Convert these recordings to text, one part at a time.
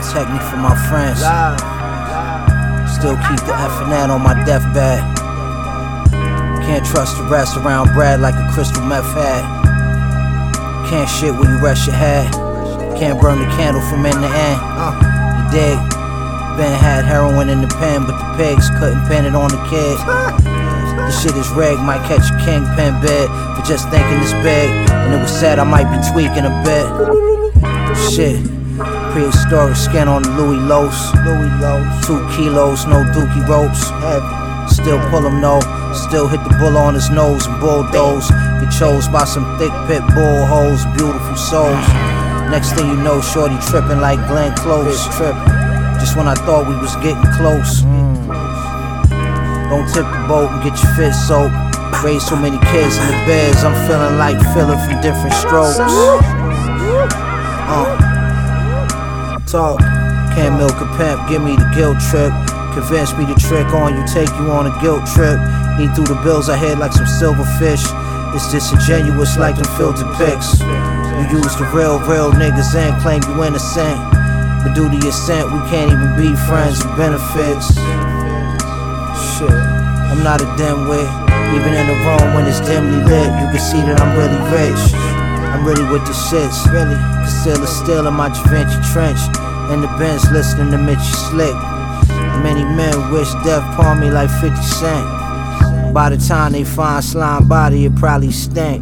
protect me from my friends. Still keep the F&N on my deathbed. Can't trust the rest around Brad like a crystal meth head. Can't shit where you rest your head. Can't burn the candle from end to end. You dig? Ben had heroin in the pen, but the pigs couldn't pin it on the kid. This shit is rigged, might catch a kingpin bid for just thinking this big. And it was said I might be tweaking a bit. Shit, prehistoric skin on the Louis Los. 2 kilos, no dookie ropes. Still pull him no, still hit the bull on his nose and bulldoze. Get chose by some thick pit bull hoes, beautiful souls. Next thing you know, shorty tripping like Glenn Close. Just when I thought we was getting close. Don't tip the boat and get your fit soaked. Raised so many kids in the beds, I'm feeling like Philip from Different Strokes. Talk, can't milk a pimp, give me the guilt trip. Convince me to trick on you, take you on a guilt trip. Eat through the bills I had like some silverfish. It's disingenuous like them filtered pics. You use the real niggas and claim you innocent. But due to your scent, we can't even be friends with benefits. Shit, I'm not a dimwit. Even in the room when it's dimly lit, you can see that I'm really rich. I'm really with the shits, really. Concealer still in my Da Vinci trench. In the Benz listening to Mitchie Slick. Many men wish death upon me like 50 Cent. By the time they find slime body, it probably stink.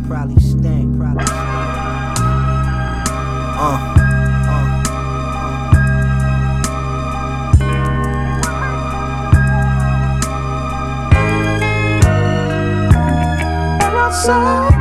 Outside.